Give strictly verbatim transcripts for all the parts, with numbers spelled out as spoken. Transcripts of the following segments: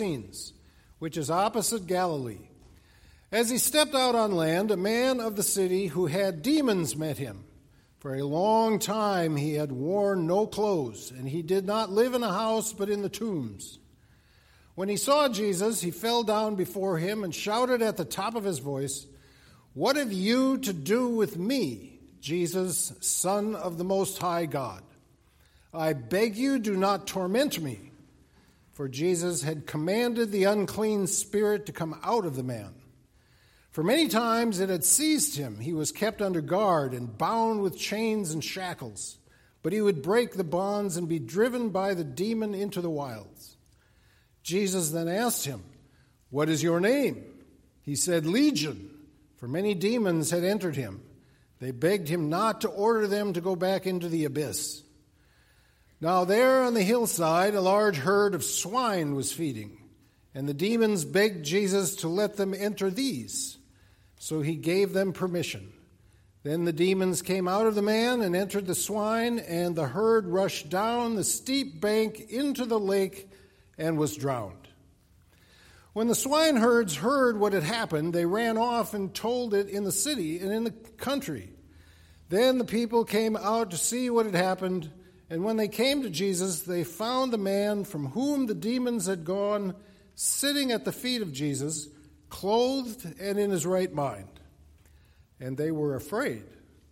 Gerasenes, which is opposite Galilee. As he stepped out on land, a man of the city who had demons met him. For a long time he had worn no clothes, and he did not live in a house but in the tombs. When he saw Jesus, he fell down before him and shouted at the top of his voice, "What have you to do with me, Jesus, Son of the Most High God? I beg you, do not torment me." For Jesus had commanded the unclean spirit to come out of the man. For many times it had seized him. He was kept under guard and bound with chains and shackles. But he would break the bonds and be driven by the demon into the wilds. Jesus then asked him, "What is your name?" He said, "Legion," for many demons had entered him. They begged him not to order them to go back into the abyss. Now there on the hillside a large herd of swine was feeding, and the demons begged Jesus to let them enter these. So he gave them permission. Then the demons came out of the man and entered the swine, and the herd rushed down the steep bank into the lake and was drowned. When the swineherds heard what had happened, they ran off and told it in the city and in the country. Then the people came out to see what had happened, and when they came to Jesus, they found the man from whom the demons had gone sitting at the feet of Jesus, clothed and in his right mind. And they were afraid.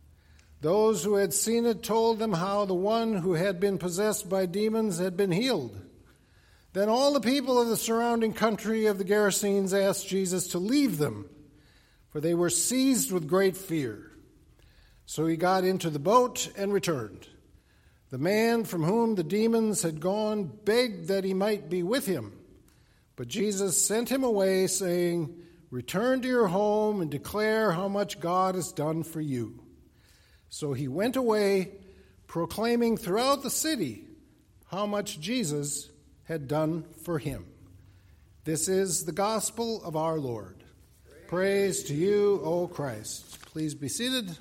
Those who had seen it told them how the one who had been possessed by demons had been healed. Then all the people of the surrounding country of the Gerasenes asked Jesus to leave them, for they were seized with great fear. So he got into the boat and returned. The man from whom the demons had gone begged that he might be with him. But Jesus sent him away, saying, "Return to your home and declare how much God has done for you." So he went away, proclaiming throughout the city how much Jesus had done for him. This is the gospel of our Lord. Praise, Praise to you, O Christ. Please be seated.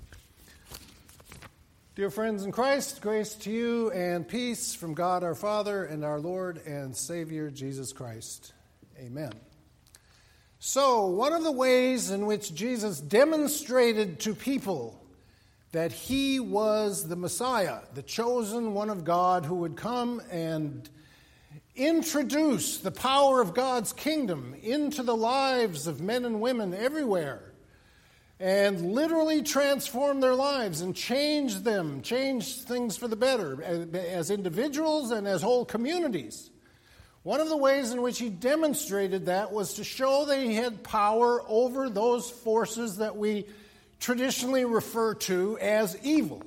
Dear friends in Christ, grace to you and peace from God our Father and our Lord and Savior Jesus Christ. Amen. So, one of the ways in which Jesus demonstrated to people that he was the Messiah, the chosen one of God who would come and introduce the power of God's kingdom into the lives of men and women everywhere, and literally transform their lives and change them, change things for the better as individuals and as whole communities. One of the ways in which he demonstrated that was to show that he had power over those forces that we traditionally refer to as evil.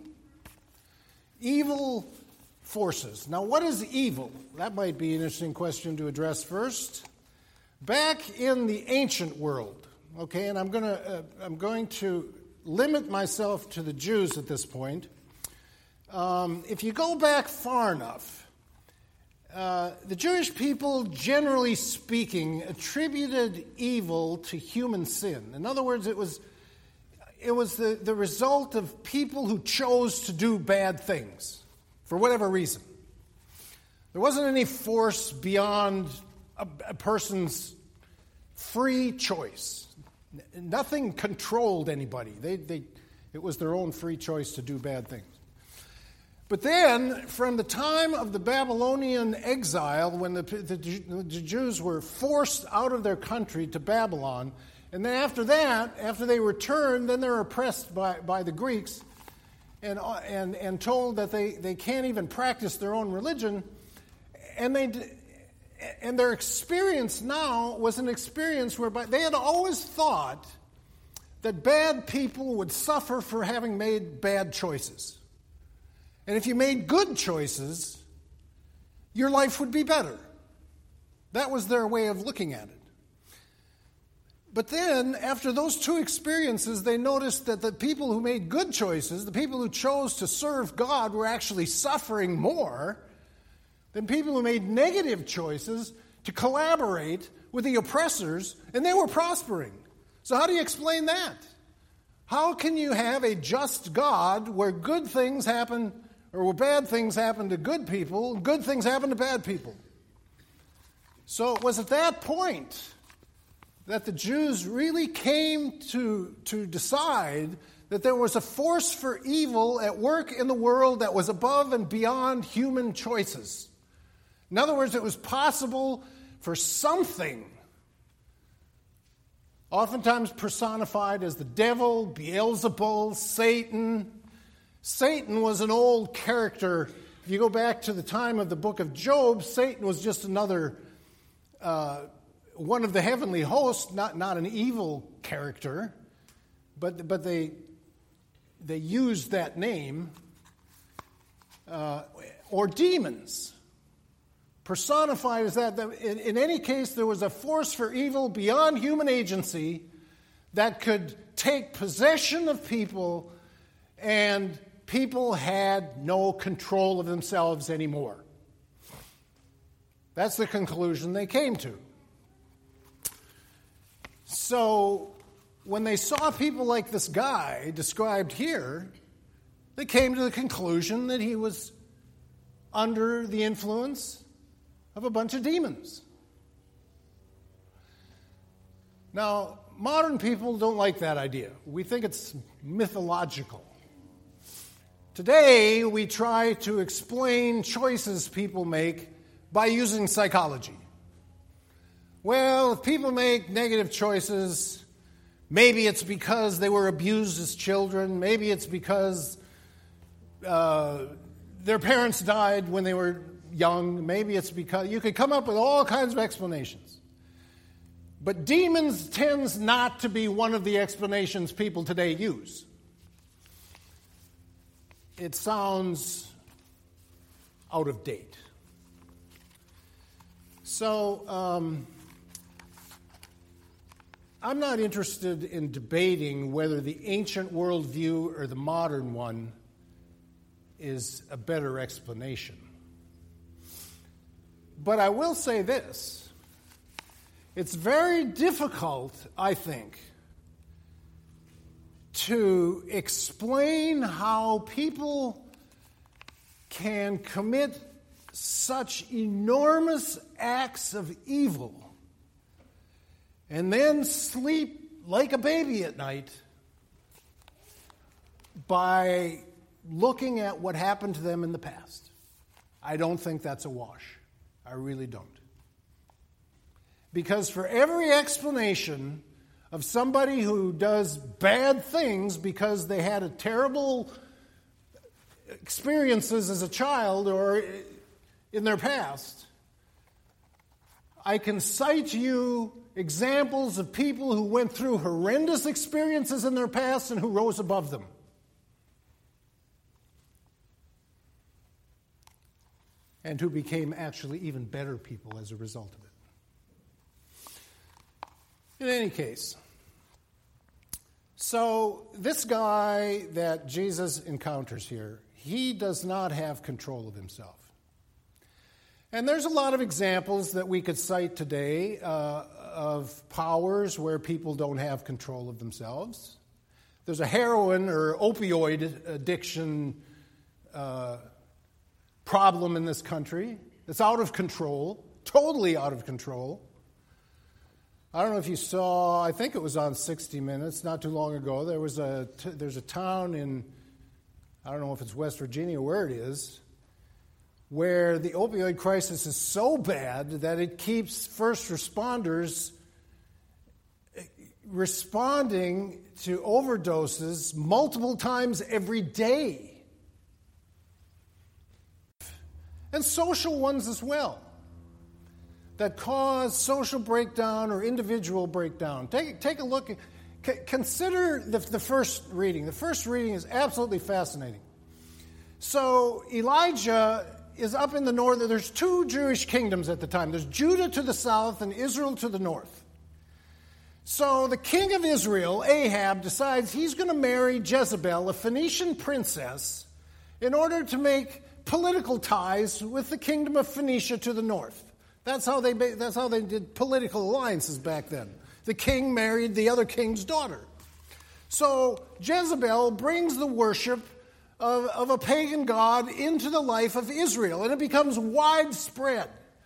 Evil forces. Now, what is evil? That might be an interesting question to address first. Back in the ancient world, okay, and I'm going to uh, I'm going to limit myself to the Jews at this point. Um, if you go back far enough, uh, the Jewish people, generally speaking, attributed evil to human sin. In other words, it was it was the, the result of people who chose to do bad things for whatever reason. There wasn't any force beyond a, a person's free choice. Nothing controlled anybody. They, they, it was their own free choice to do bad things. But then, from the time of the Babylonian exile, when the, the, the Jews were forced out of their country to Babylon, and then after that, after they returned, then they're oppressed by, by the Greeks and, and, and told that they, they can't even practice their own religion. And they... And their experience now was an experience whereby they had always thought that bad people would suffer for having made bad choices. And if you made good choices, your life would be better. That was their way of looking at it. But then, after those two experiences, they noticed that the people who made good choices, the people who chose to serve God, were actually suffering more than people who made negative choices to collaborate with the oppressors, and they were prospering. So how do you explain that? How can you have a just God where good things happen, or where bad things happen to good people, and good things happen to bad people? So it was at that point that the Jews really came to, to decide that there was a force for evil at work in the world that was above and beyond human choices. In other words, it was possible for something, oftentimes personified as the devil, Beelzebul, Satan. Satan was an old character. If you go back to the time of the book of Job, Satan was just another uh, one of the heavenly hosts, not, not an evil character, but but they they used that name, uh, or demons, personified as that. In, in any case, there was a force for evil beyond human agency that could take possession of people, and people had no control of themselves anymore. That's the conclusion they came to. So when they saw people like this guy described here, they came to the conclusion that he was under the influence of a bunch of demons. Now, modern people don't like that idea. We think it's mythological. Today, we try to explain choices people make by using psychology. Well, if people make negative choices, maybe it's because they were abused as children. Maybe it's because uh, their parents died when they were young. Maybe it's because you could come up with all kinds of explanations. But demons tends not to be one of the explanations people today use. It sounds out of date. So, um, I'm not interested in debating whether the ancient worldview or the modern one is a better explanation. But I will say this. It's very difficult, I think, to explain how people can commit such enormous acts of evil and then sleep like a baby at night by looking at what happened to them in the past. I don't think that's a wash. I really don't. Because for every explanation of somebody who does bad things because they had a terrible experiences as a child or in their past, I can cite you examples of people who went through horrendous experiences in their past and who rose above them. And who became actually even better people as a result of it. In any case, so this guy that Jesus encounters here, he does not have control of himself. And there's a lot of examples that we could cite today uh, of powers where people don't have control of themselves. There's a heroin or opioid addiction uh, problem in this country that's out of control, totally out of control. I don't know if you saw, I think it was on sixty minutes, not too long ago. There was a, there's a town in, I don't know if it's West Virginia, where it is, where the opioid crisis is so bad that it keeps first responders responding to overdoses multiple times every day. And social ones as well, that cause social breakdown or individual breakdown. Take, take a look, at, consider the, the first reading. The first reading is absolutely fascinating. So Elijah is up in the north. There's two Jewish kingdoms at the time. There's Judah to the south and Israel to the north. So the king of Israel, Ahab, decides he's going to marry Jezebel, a Phoenician princess, in order to make political ties with the kingdom of Phoenicia to the north. That's how they that's how they did political alliances back then. The king married the other king's daughter. So Jezebel brings the worship of, of a pagan god into the life of Israel, and it becomes widespread.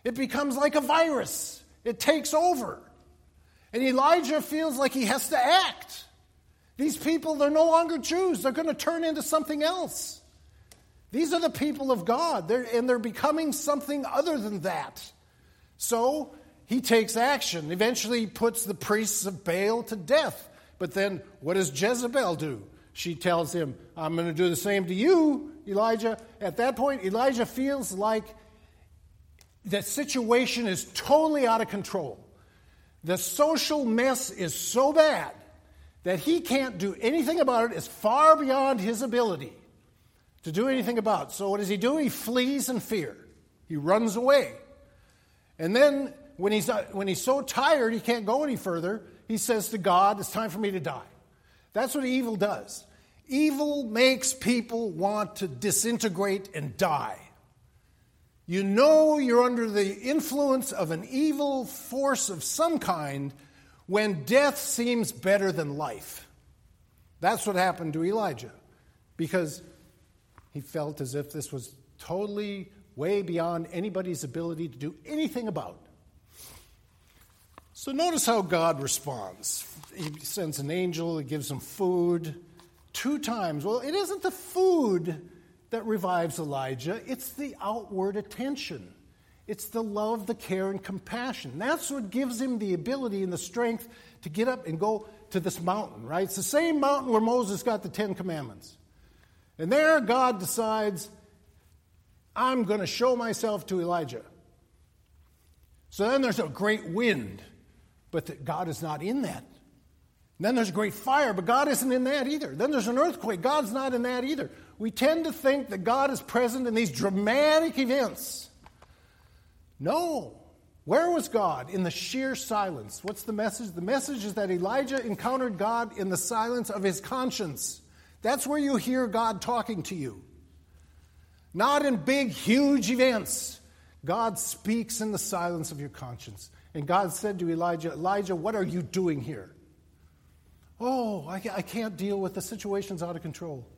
It becomes like a virus. It takes over. And Elijah feels like he has to act. These people, they're no longer Jews. They're going to turn into something else. These are the people of God, they're, and they're becoming something other than that. So he takes action. Eventually he puts the priests of Baal to death. But then what does Jezebel do? She tells him, I'm going to do the same to you, Elijah. At that point, Elijah feels like the situation is totally out of control. The social mess is so bad that he can't do anything about it. It's far beyond his ability to do anything about it. So what does he do? He flees in fear. He runs away. And then when he's, when he's so tired he can't go any further, he says to God, it's time for me to die. That's what evil does. Evil makes people want to disintegrate and die. You know you're under the influence of an evil force of some kind when death seems better than life. That's what happened to Elijah, because he felt as if this was totally way beyond anybody's ability to do anything about. So notice how God responds. He sends an angel, he gives him food two times. Well, it isn't the food that revives Elijah, it's the outward attention. It's the love, the care, and compassion. That's what gives him the ability and the strength to get up and go to this mountain, right? It's the same mountain where Moses got the Ten Commandments. And there God decides, I'm going to show myself to Elijah. So then there's a great wind, but the, God is not in that. And then there's a great fire, but God isn't in that either. Then there's an earthquake. God's not in that either. We tend to think that God is present in these dramatic events. No. Where was God? In the sheer silence. What's the message? The message is that Elijah encountered God in the silence of his conscience. That's where you hear God talking to you. Not in big, huge events. God speaks in the silence of your conscience. And God said to Elijah, Elijah, what are you doing here? Oh, I, I can't deal with the situation's out of control.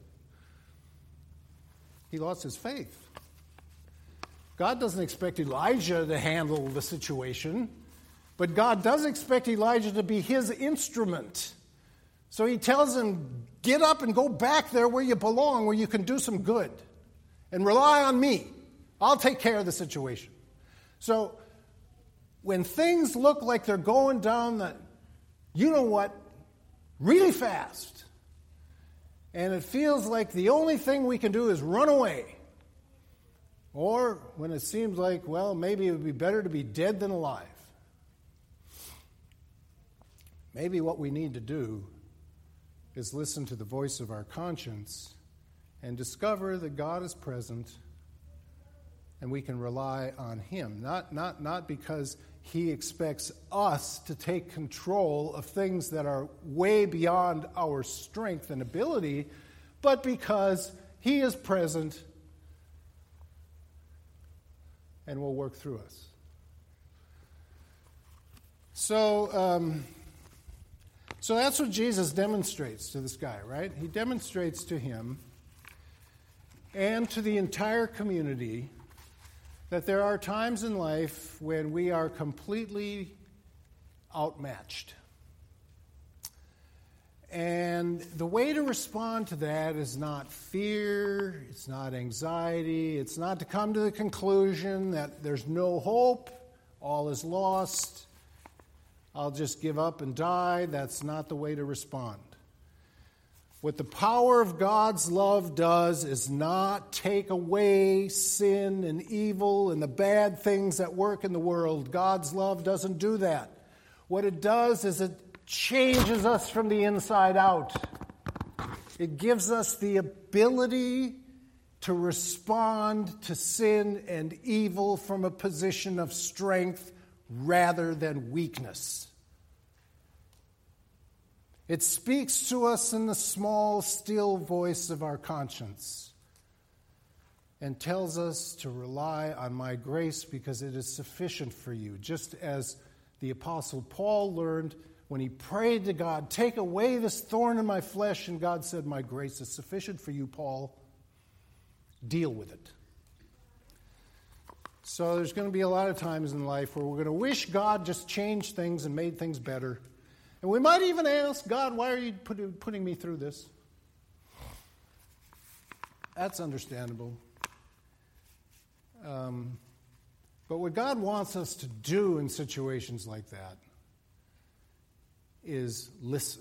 He lost his faith. God doesn't expect Elijah to handle the situation, but God does expect Elijah to be his instrument. So he tells him, get up and go back there where you belong, where you can do some good, and rely on me. I'll take care of the situation. So when things look like they're going down the, you know what, really fast, and it feels like the only thing we can do is run away, or when it seems like, well, maybe it would be better to be dead than alive. Maybe what we need to do is listen to the voice of our conscience and discover that God is present and we can rely on him. Not, not, not because he expects us to take control of things that are way beyond our strength and ability, but because he is present and will work through us. So, um, so that's what Jesus demonstrates to this guy, right? He demonstrates to him and to the entire community that there are times in life when we are completely outmatched. And the way to respond to that is not fear, it's not anxiety, it's not to come to the conclusion that there's no hope, all is lost, I'll just give up and die. That's not the way to respond. What the power of God's love does is not take away sin and evil and the bad things that work in the world. God's love doesn't do that. What it does is it changes us from the inside out. It gives us the ability to respond to sin and evil from a position of strength rather than weakness. It speaks to us in the small, still voice of our conscience and tells us to rely on my grace because it is sufficient for you. Just as the Apostle Paul learned when he prayed to God, take away this thorn in my flesh, and God said, my grace is sufficient for you, Paul. Deal with it. So there's going to be a lot of times in life where we're going to wish God just changed things and made things better. And we might even ask, God, why are you put, putting me through this? That's understandable. Um, but what God wants us to do in situations like that is listen.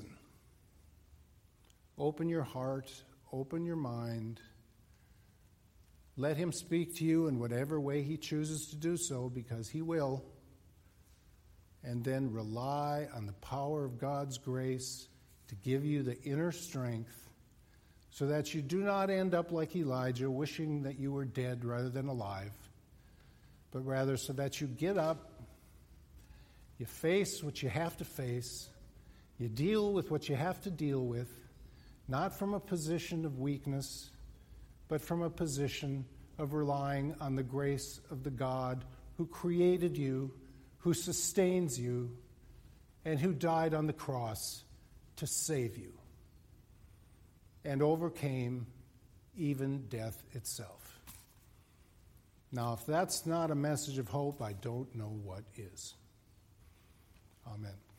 Open your heart, open your mind. Let him speak to you in whatever way he chooses to do so, because he will. And then rely on the power of God's grace to give you the inner strength so that you do not end up like Elijah, wishing that you were dead rather than alive, but rather so that you get up, you face what you have to face, you deal with what you have to deal with, not from a position of weakness, but from a position of relying on the grace of the God who created you, who sustains you, and who died on the cross to save you and overcame even death itself. Now, if that's not a message of hope, I don't know what is. Amen.